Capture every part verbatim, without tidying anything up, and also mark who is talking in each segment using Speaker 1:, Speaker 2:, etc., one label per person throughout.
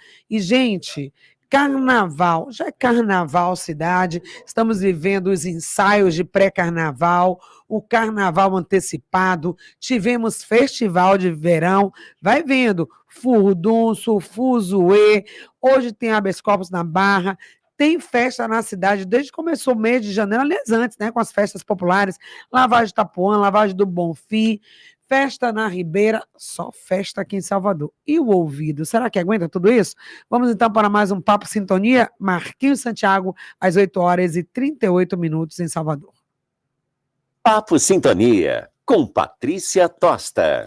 Speaker 1: E, gente, carnaval, já é carnaval cidade, estamos vivendo os ensaios de pré-carnaval, o carnaval antecipado, tivemos festival de verão, vai vendo, furdunço, fuzuê, hoje tem habeas corpus na Barra, tem festa na cidade, desde que começou o mês de janeiro, aliás, antes, né, com as festas populares, Lavagem de Itapuã, Lavagem do Bonfim, festa na Ribeira, só festa aqui em Salvador. E o ouvido, será que aguenta tudo isso? Vamos então para mais um Papo Sintonia, Marquinhos Santiago, às oito horas e trinta e oito minutos em Salvador.
Speaker 2: Papo Sintonia, com Patrícia Tosta.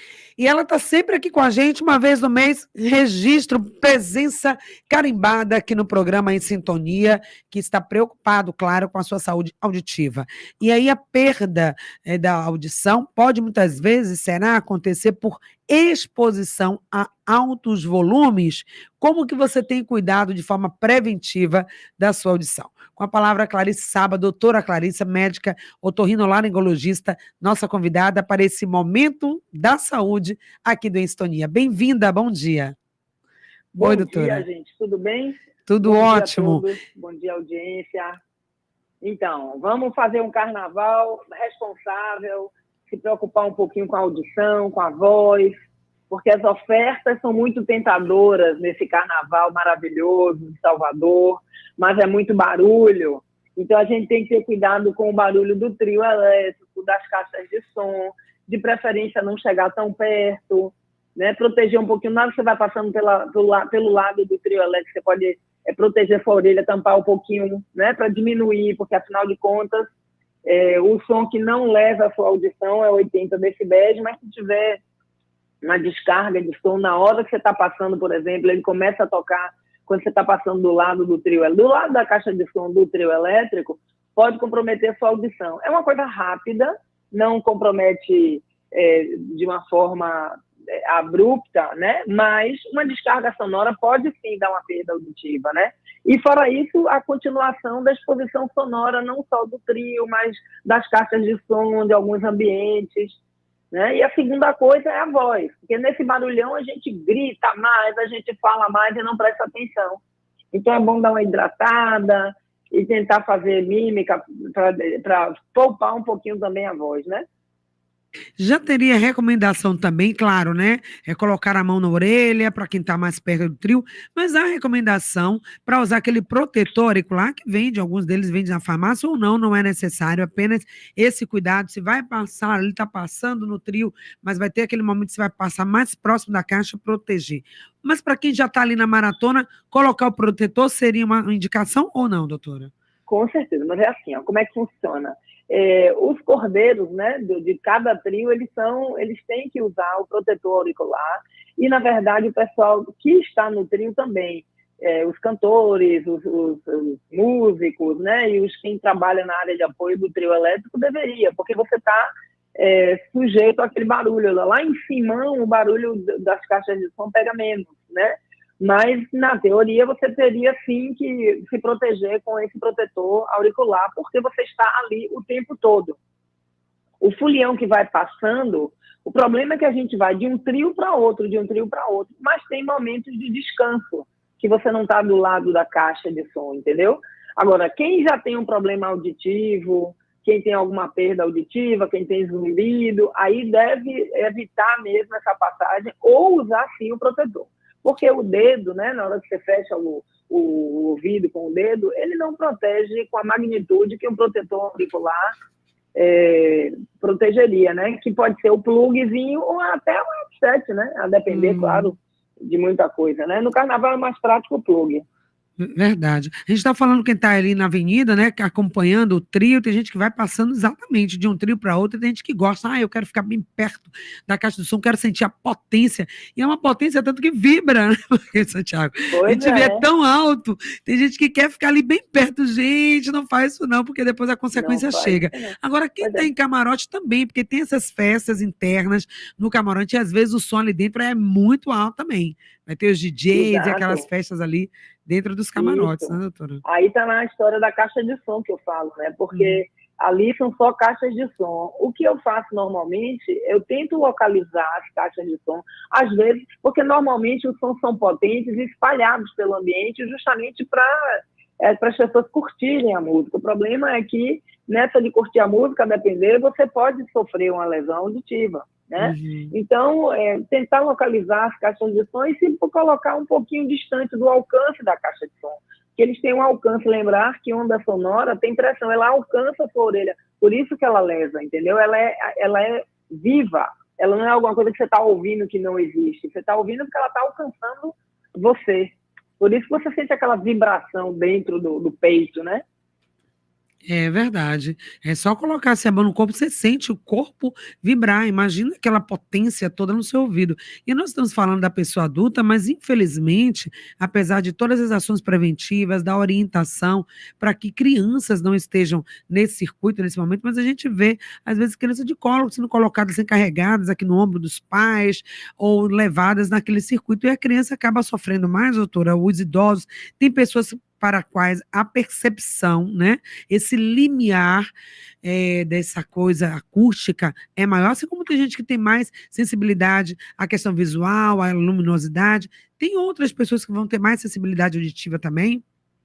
Speaker 1: E ela está sempre aqui com a gente, uma vez no mês, registro, presença carimbada aqui no programa Em Sintonia, que está preocupado, claro, com a sua saúde auditiva. E aí a perda é, da audição pode muitas vezes, será, acontecer por exposição a altos volumes. Como que você tem cuidado de forma preventiva da sua audição? Com a palavra Clarice Saba, doutora Clarice, médica otorrinolaringologista, nossa convidada para esse momento da saúde aqui do Em Sintonia. Bem-vinda, bom dia.
Speaker 3: Bom
Speaker 1: Oi, doutora.
Speaker 3: dia, gente, tudo bem?
Speaker 1: Tudo
Speaker 3: bom
Speaker 1: ótimo.
Speaker 3: Dia a todos. Bom dia, audiência. Então, vamos fazer um carnaval responsável, se preocupar um pouquinho com a audição, com a voz, porque as ofertas são muito tentadoras nesse carnaval maravilhoso de Salvador, mas é muito barulho. Então, a gente tem que ter cuidado com o barulho do trio elétrico, das caixas de som, de preferência não chegar tão perto, né? Proteger um pouquinho. Na hora que você vai passando pela, pelo, pelo lado do trio elétrico, você pode é, proteger sua orelha, tampar um pouquinho, né? Para diminuir, porque, afinal de contas, é, o som que não leva a sua audição é oitenta decibéis, mas se tiver uma descarga de som, na hora que você está passando, por exemplo, ele começa a tocar quando você está passando do lado do trio, do lado da caixa de som do trio elétrico, pode comprometer a sua audição. É uma coisa rápida, não compromete é, de uma forma é, abrupta, né? Mas uma descarga sonora pode sim dar uma perda auditiva, né? E fora isso, a continuação da exposição sonora, não só do trio, mas das caixas de som de alguns ambientes, né? E a segunda coisa é a voz, porque nesse barulhão a gente grita mais, a gente fala mais e não presta atenção. Então é bom dar uma hidratada e tentar fazer mímica para poupar um pouquinho também a voz, né?
Speaker 1: Já teria recomendação também, claro, né? É colocar a mão na orelha para quem está mais perto do trio, mas há recomendação para usar aquele protetor auricular que vende, alguns deles vendem na farmácia ou não, não é necessário, apenas esse cuidado. Se vai passar, ele está passando no trio, mas vai ter aquele momento que você vai passar mais próximo da caixa, proteger. Mas para quem já está ali na maratona, colocar o protetor seria uma indicação ou não, doutora?
Speaker 3: Com certeza, mas é assim, ó, como é que funciona? É, os cordeiros, né, de, de cada trio, eles são, eles têm que usar o protetor auricular e, na verdade, o pessoal que está no trio também, é, os cantores, os, os, os músicos, né, e os quem trabalha na área de apoio do trio elétrico deveria, porque você está é, sujeito àquele barulho. Lá em cima, o barulho das caixas de som pega menos, né? Mas, na teoria, você teria, sim, que se proteger com esse protetor auricular, porque você está ali o tempo todo. O folião que vai passando, o problema é que a gente vai de um trio para outro, de um trio para outro, mas tem momentos de descanso, que você não está do lado da caixa de som, entendeu? Agora, quem já tem um problema auditivo, quem tem alguma perda auditiva, quem tem zumbido, aí deve evitar mesmo essa passagem ou usar, sim, o protetor. Porque o dedo, né, na hora que você fecha o, o, o ouvido com o dedo, ele não protege com a magnitude que um protetor auricular é, protegeria, né? Que pode ser o plugzinho ou até o headset, né? A depender, hum. claro, de muita coisa, né? No carnaval é mais prático o plug.
Speaker 1: Verdade. A gente está falando quem está ali na avenida, né, acompanhando o trio, tem gente que vai passando exatamente de um trio para outro, tem gente que gosta, ah, eu quero ficar bem perto da caixa de som, quero sentir a potência, e é uma potência tanto que vibra, né, Santiago? Pois a gente é. vê tão alto, tem gente que quer ficar ali bem perto, gente, não faz isso não, porque depois a consequência não chega. Faz, Agora, quem está é. em camarote também, porque tem essas festas internas no camarote, e às vezes o som ali dentro é muito alto também, vai ter os D Js Exato. E aquelas festas ali, dentro dos camarotes,
Speaker 3: Isso.
Speaker 1: né, doutora?
Speaker 3: Aí está na história da caixa de som que eu falo, né? Porque hum. ali são só caixas de som. O que eu faço normalmente, eu tento localizar as caixas de som, às vezes, porque normalmente os sons são potentes e espalhados pelo ambiente, justamente para é, para as pessoas curtirem a música. O problema é que, nessa de curtir a música, a depender, você pode sofrer uma lesão auditiva, né?
Speaker 1: Uhum.
Speaker 3: Então, é, tentar localizar as caixas de som e se colocar um pouquinho distante do alcance da caixa de som. Que eles têm um alcance, lembrar que onda sonora tem pressão, ela alcança a sua orelha, por isso que ela lesa, entendeu? Ela é, ela é viva, ela não é alguma coisa que você está ouvindo que não existe, você está ouvindo porque ela está alcançando você, por isso que você sente aquela vibração dentro do, do peito, né?
Speaker 1: É verdade. É só colocar essa mão no corpo, você sente o corpo vibrar. Imagina aquela potência toda no seu ouvido. E nós estamos falando da pessoa adulta, mas infelizmente, apesar de todas as ações preventivas, da orientação, para que crianças não estejam nesse circuito, nesse momento, mas a gente vê, às vezes, crianças de colo sendo colocadas, encarregadas aqui no ombro dos pais, ou levadas naquele circuito, e a criança acaba sofrendo mais, doutora, os idosos. Tem pessoas para quais a percepção, né, esse limiar é, dessa coisa acústica é maior, assim como tem gente que tem mais sensibilidade à questão visual, à luminosidade, tem outras pessoas que vão ter mais sensibilidade auditiva também?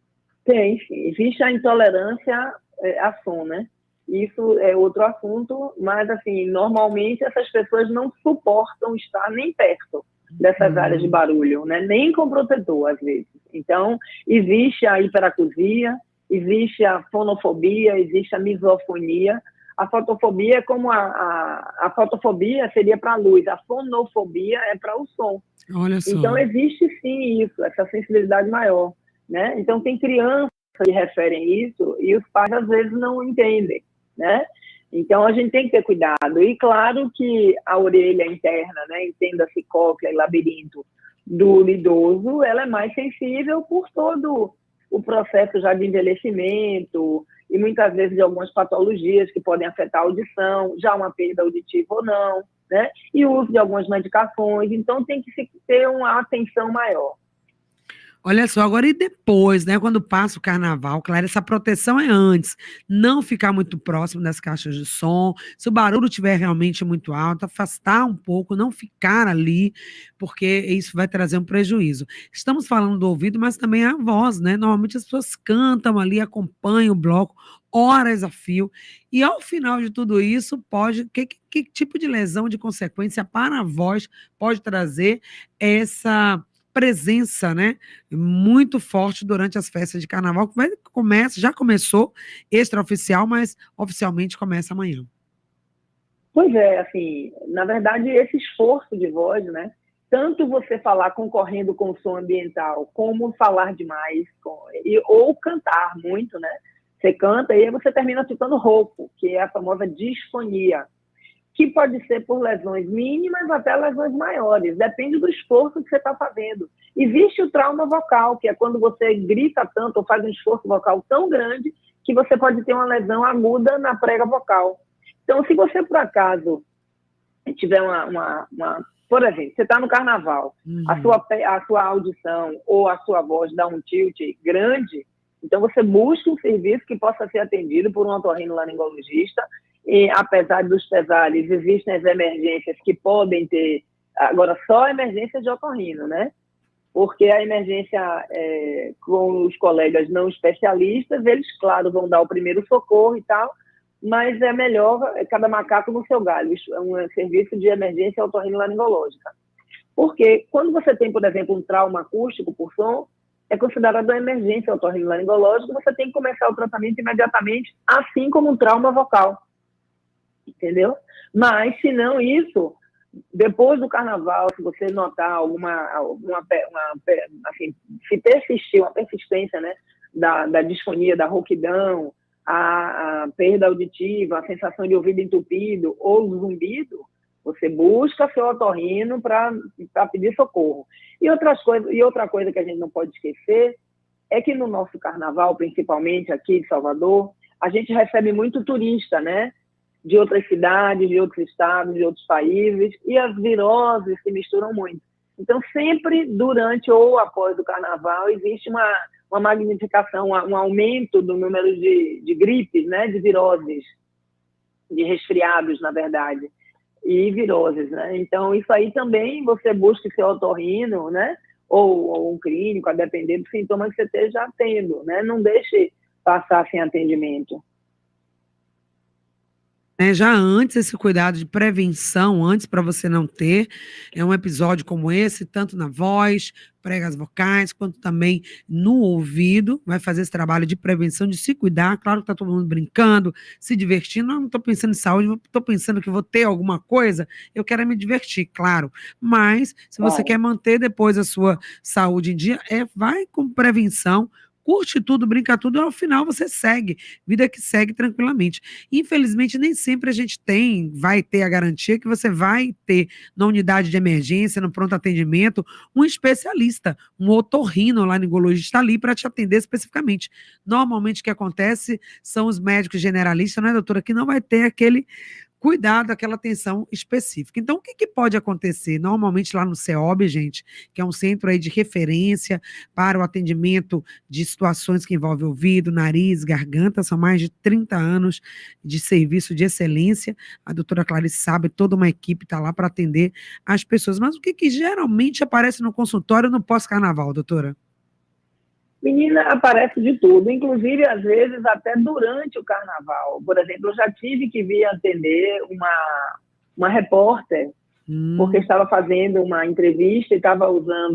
Speaker 3: Tem, sim. Existe a intolerância é, a som, né? Isso é outro assunto, mas, assim, normalmente essas pessoas não suportam estar nem perto dessas
Speaker 1: Uhum.
Speaker 3: áreas de barulho, né? Nem com protetor, às vezes. Então, existe a hiperacusia, existe a fonofobia, existe a misofonia. A fotofobia é como a, a, a fotofobia seria para a luz, a fonofobia é para o som.
Speaker 1: Olha só.
Speaker 3: Então, existe sim isso, essa sensibilidade maior, né? Então, tem crianças que referem isso e os pais, às vezes, não entendem, né? Então, a gente tem que ter cuidado. E, claro, que a orelha interna, né, entenda-se cóclea e labirinto do idoso, ela é mais sensível por todo o processo já de envelhecimento e, muitas vezes, de algumas patologias que podem afetar a audição, já uma perda auditiva ou não, né? E o uso de algumas medicações. Então, tem que ter uma atenção maior.
Speaker 1: Olha só, agora e depois, né? Quando passa o carnaval, claro, essa proteção é antes. Não ficar muito próximo das caixas de som. Se o barulho estiver realmente muito alto, afastar um pouco, não ficar ali, porque isso vai trazer um prejuízo. Estamos falando do ouvido, mas também a voz, né? Normalmente as pessoas cantam ali, acompanham o bloco, horas a fio. E ao final de tudo isso, pode. Que, que, que tipo de lesão, de consequência para a voz pode trazer essa presença, né, muito forte durante as festas de carnaval, que vai, começa, já começou extraoficial, mas oficialmente começa amanhã.
Speaker 3: Pois é, assim, na verdade, esse esforço de voz, né, tanto você falar concorrendo com o som ambiental, como falar demais, com, e, ou cantar muito, né, você canta e aí você termina ficando rouco, que é a famosa disfonia, que pode ser por lesões mínimas até lesões maiores, depende do esforço que você está fazendo. Existe o trauma vocal, que é quando você grita tanto ou faz um esforço vocal tão grande que você pode ter uma lesão aguda na prega vocal. Então, se você, por acaso, tiver uma... uma, uma por exemplo, você está no carnaval, uhum. a, sua, a sua audição ou a sua voz dá um tilt grande, então você busca um serviço que possa ser atendido por um otorrinolaringologista. E, apesar dos pesares, existem as emergências que podem ter, agora só emergência de otorrino, né? Porque a emergência é, com os colegas não especialistas, eles, claro, vão dar o primeiro socorro e tal, mas é melhor cada macaco no seu galho, é um serviço de emergência otorrinolaringológica. Porque quando você tem, por exemplo, um trauma acústico por som, é considerado uma emergência otorrinolaringológica, você tem que começar o tratamento imediatamente, assim como um trauma vocal. Entendeu? Mas, se não isso, depois do carnaval, se você notar alguma, alguma uma, assim, se persistir uma persistência, né, da, da disfonia, da rouquidão, a, a perda auditiva, a sensação de ouvido entupido ou zumbido, você busca seu otorrino para pedir socorro. E, outras coisas, e outra coisa que a gente não pode esquecer é que no nosso carnaval, principalmente aqui em Salvador, a gente recebe muito turista, né? De outras cidades, de outros estados, de outros países, e as viroses se misturam muito. Então, sempre durante ou após o carnaval, existe uma, uma magnificação, um aumento do número de, de gripes, né, de viroses, de resfriados, na verdade, e viroses, né? Então, isso aí também você busca seu otorrino, né, ou, ou um clínico, a depender dos sintomas que você esteja tendo, né? Não deixe passar sem atendimento.
Speaker 1: É, já antes, esse cuidado de prevenção, antes para você não ter, é um episódio como esse, tanto na voz, pregas vocais, quanto também no ouvido, vai fazer esse trabalho de prevenção, de se cuidar. Claro que está todo mundo brincando, se divertindo, não estou pensando em saúde, estou pensando que vou ter alguma coisa, eu quero me divertir, claro, mas se você
Speaker 3: Claro.
Speaker 1: quer manter depois a sua saúde em dia, é, vai com prevenção, curte tudo, brinca tudo, e ao final você segue, vida que segue tranquilamente. Infelizmente, nem sempre a gente tem, vai ter a garantia que você vai ter na unidade de emergência, no pronto atendimento, um especialista, um otorrino lá neurologista ali para te atender especificamente. Normalmente o que acontece são os médicos generalistas, né, doutora, que não vai ter aquele cuidado, aquela atenção específica. Então, o que, que pode acontecer? Normalmente lá no C E O B, gente, que é um centro aí de referência para o atendimento de situações que envolvem ouvido, nariz, garganta, são mais de trinta anos de serviço de excelência. A doutora Clarice sabe, toda uma equipe está lá para atender as pessoas. Mas o que, que geralmente aparece no consultório no pós-carnaval, doutora?
Speaker 3: Menina, aparece de tudo, inclusive, às vezes, até durante o carnaval. Por exemplo, eu já tive que vir atender uma, uma repórter, hum. porque estava fazendo uma entrevista e estava usando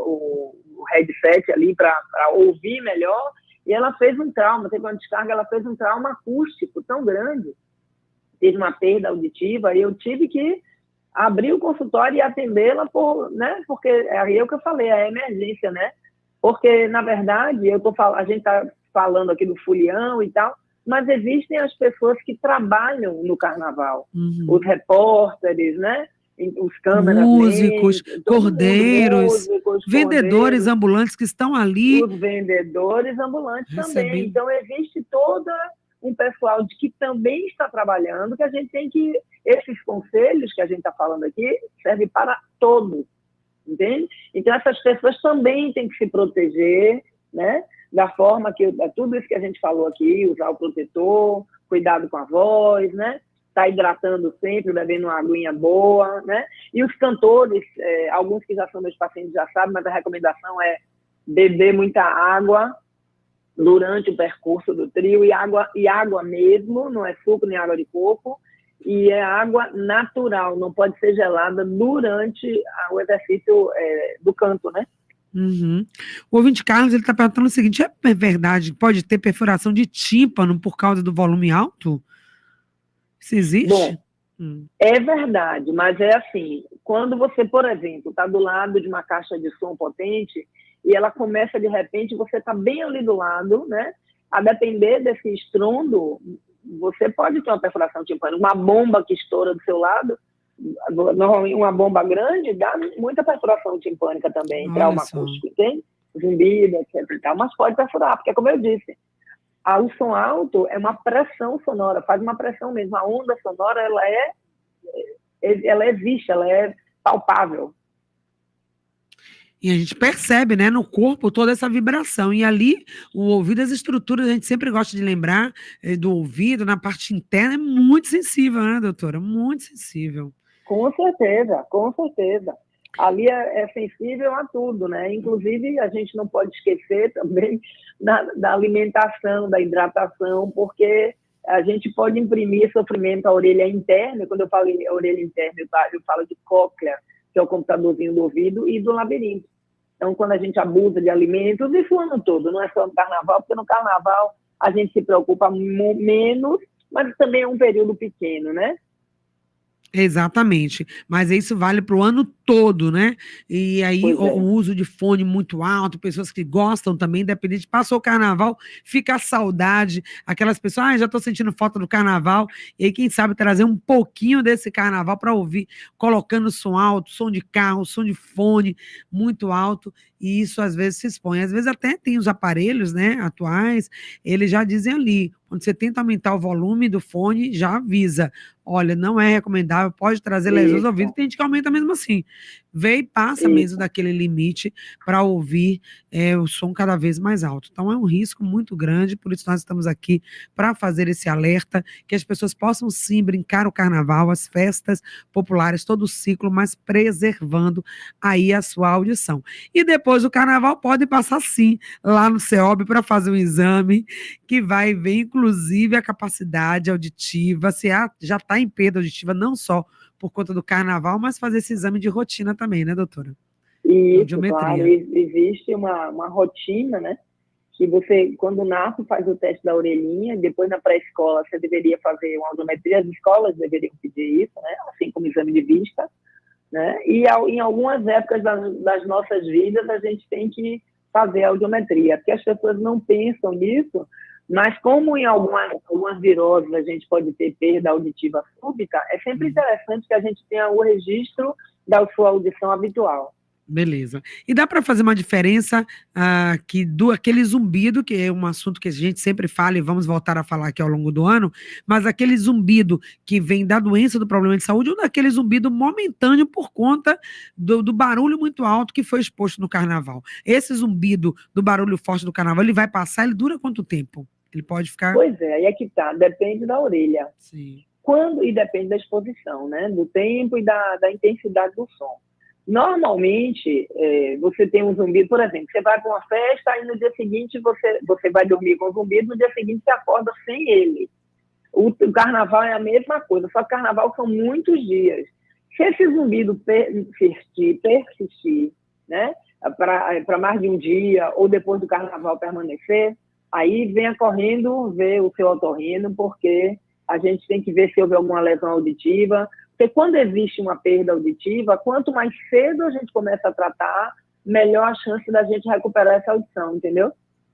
Speaker 3: o, o headset ali para ouvir melhor, e ela fez um trauma, teve uma descarga, ela fez um trauma acústico tão grande, teve uma perda auditiva, e eu tive que abrir o consultório e atendê-la, por, né, porque é aí o que eu falei, a emergência, né? Porque, na verdade, eu tô fal... a gente está falando aqui do folião e tal, mas existem as pessoas que trabalham no carnaval. Uhum. Os repórteres, né? Os câmeras,
Speaker 1: músicos, cordeiros, músicos, vendedores cordeiros, ambulantes que estão ali.
Speaker 3: Os vendedores ambulantes Recebi. também. Então, existe todo um pessoal de que também está trabalhando, que a gente tem que... Esses conselhos que a gente está falando aqui servem para todos. Entende? Então, essas pessoas também têm que se proteger, né? Da forma que, tudo isso que a gente falou aqui, usar o protetor, cuidado com a voz, né? Tá hidratando sempre, bebendo uma aguinha boa, né? E os cantores, é, alguns que já são meus pacientes já sabem, mas a recomendação é beber muita água durante o percurso do trio, e água, e água mesmo, não é suco nem água de coco, e é água natural, não pode ser gelada durante o exercício é, do canto, né?
Speaker 1: Uhum. O ouvinte Carlos, ele está perguntando o seguinte, é verdade, pode ter perfuração de tímpano por causa do volume alto? Isso existe?
Speaker 3: Bom,
Speaker 1: hum.
Speaker 3: é verdade, mas é assim, quando você, por exemplo, está do lado de uma caixa de som potente e ela começa de repente, você está bem ali do lado, né? A depender desse estrondo, você pode ter uma perfuração timpânica, uma bomba que estoura do seu lado, normalmente uma bomba grande dá muita perfuração timpânica também,
Speaker 1: Olha
Speaker 3: trauma
Speaker 1: só.
Speaker 3: acústico, entende? Zumbido, etc e tal, mas pode perfurar, porque como eu disse, a, o som alto é uma pressão sonora, faz uma pressão mesmo, a onda sonora, ela é, ela existe, ela é palpável.
Speaker 1: E a gente percebe, né, no corpo toda essa vibração. E ali, o ouvido, as estruturas, a gente sempre gosta de lembrar eh, do ouvido, na parte interna, é muito sensível, né, doutora? Muito sensível.
Speaker 3: Com certeza, com certeza. Ali é, é sensível a tudo, né? Inclusive, a gente não pode esquecer também da, da alimentação, da hidratação, porque a gente pode imprimir sofrimento à orelha interna. Quando eu falo em orelha interna, eu falo de cóclea, que é o computadorzinho do ouvido, e do labirinto. Então, quando a gente abusa de alimentos, isso o ano todo, não é só no carnaval, porque no carnaval a gente se preocupa menos, mas também é um período pequeno, né?
Speaker 1: Exatamente, mas isso vale para o ano todo, né? E aí o,
Speaker 3: é.
Speaker 1: o uso de fone muito alto, pessoas que gostam também, independente, passou o carnaval, fica a saudade, aquelas pessoas, ah, já estou sentindo falta do carnaval, e aí quem sabe trazer um pouquinho desse carnaval para ouvir, colocando som alto, som de carro, som de fone muito alto, e isso às vezes se expõe, às vezes até tem os aparelhos, né, atuais, eles já dizem ali, quando você tenta aumentar o volume do fone, já avisa, olha, não é recomendável, pode trazer lesões ao ouvido, tem gente que aumenta mesmo assim. vê e passa
Speaker 3: Isso.
Speaker 1: mesmo daquele limite para ouvir é, o som cada vez mais alto. Então é um risco muito grande, por isso nós estamos aqui para fazer esse alerta, que as pessoas possam sim brincar o carnaval, as festas populares, todo o ciclo, mas preservando aí a sua audição. E depois do carnaval pode passar sim lá no CEOB para fazer um exame que vai ver inclusive a capacidade auditiva, se há, já está em perda auditiva, não só por conta do carnaval, mas fazer esse exame de rotina também, né, doutora?
Speaker 3: Isso,
Speaker 1: Audiometria.
Speaker 3: claro, existe uma, uma rotina, né? Que você, quando nasce, faz o teste da orelhinha, depois na pré-escola você deveria fazer uma audiometria, as escolas deveriam pedir isso, né? Assim como exame de vista, né? E em algumas épocas das, das nossas vidas a gente tem que fazer a audiometria, porque as pessoas não pensam nisso, mas como em algumas, algumas viroses a gente pode ter perda auditiva súbita, é sempre interessante que a gente tenha o registro da sua audição habitual.
Speaker 1: Beleza. E dá para fazer uma diferença ah, que do aquele zumbido, que é um assunto que a gente sempre fala e vamos voltar a falar aqui ao longo do ano, mas aquele zumbido que vem da doença, do problema de saúde, ou daquele zumbido momentâneo por conta do, do barulho muito alto que foi exposto no carnaval. Esse zumbido do barulho forte do carnaval, ele vai passar, ele dura quanto tempo? Ele pode ficar...
Speaker 3: Pois é, aí é que tá, depende da orelha.
Speaker 1: Sim.
Speaker 3: Quando, e depende da exposição, né? Do tempo e da, da intensidade do som. Normalmente, é, você tem um zumbido, por exemplo, você vai para uma festa e no dia seguinte você, você vai dormir com o zumbido, no dia seguinte você acorda sem ele. O, o carnaval é a mesma coisa, só que carnaval são muitos dias. Se esse zumbido persistir, persistir né, para mais de um dia ou depois do carnaval permanecer, aí venha correndo ver o seu otorrino, porque a gente tem que ver se houve alguma lesão auditiva. Porque quando existe uma perda auditiva, quanto mais cedo a gente começa a tratar, melhor a chance da gente recuperar essa audição, entendeu?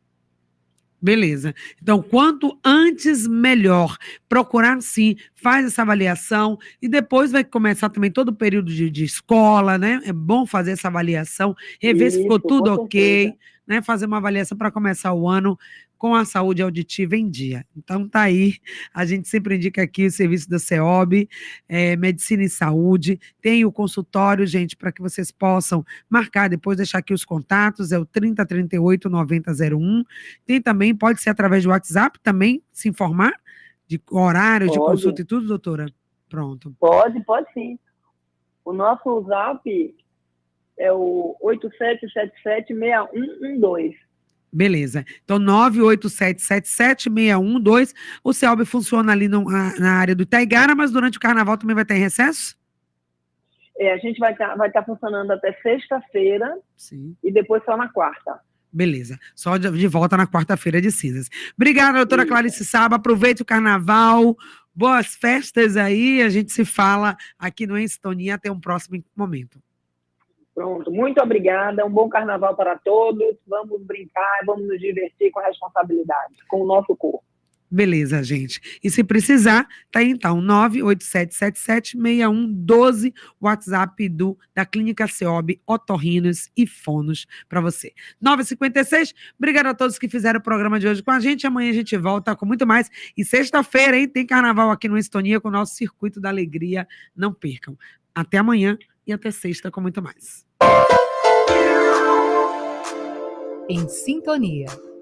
Speaker 1: Beleza. Então, quanto antes, melhor. Procurar, sim, faz essa avaliação e depois vai começar também todo o período de, de escola, né? É bom fazer essa avaliação, rever
Speaker 3: Isso,
Speaker 1: se ficou tudo ok,
Speaker 3: certeza.
Speaker 1: né? Fazer uma avaliação para começar o ano com a saúde auditiva em dia. Então, tá aí. A gente sempre indica aqui o serviço da CEOB, é, Medicina e Saúde. Tem o consultório, gente, para que vocês possam marcar, depois deixar aqui os contatos, é o trinta, trinta e oito, noventa, zero um. Tem também, pode ser através do WhatsApp também, se informar de horário, de
Speaker 3: Pode.
Speaker 1: consulta e tudo, doutora? Pronto.
Speaker 3: Pode, pode sim. O nosso zap é o oito sete sete sete, seis um um dois.
Speaker 1: Beleza. Então, nove oito sete sete sete, seis um um dois. O CEOB funciona ali no, na, na área do Itaigara, mas durante o carnaval também vai estar em recesso?
Speaker 3: É, a gente vai estar vai tá funcionando até sexta-feira e depois só na quarta.
Speaker 1: Beleza. Só de, de volta na quarta-feira de cinzas. Obrigada, doutora
Speaker 3: Isso.
Speaker 1: Clarice Saba. Aproveite o carnaval. Boas festas aí. A gente se fala aqui no Em Sintonia. Até um próximo momento.
Speaker 3: Pronto, muito obrigada, um bom carnaval para todos, vamos brincar, vamos nos divertir com a responsabilidade, com o nosso corpo.
Speaker 1: Beleza, gente. E se precisar, tá aí então, nove oito sete sete sete, seis um um dois, WhatsApp do, da Clínica CEOB, Otorrinos e Fonos para você. nove e cinquenta e seis, obrigado a todos que fizeram o programa de hoje com a gente, amanhã a gente volta com muito mais, e sexta-feira, hein, tem carnaval aqui no Estonia com o nosso Circuito da Alegria, não percam. Até amanhã e até sexta com muito mais.
Speaker 4: Em Sintonia.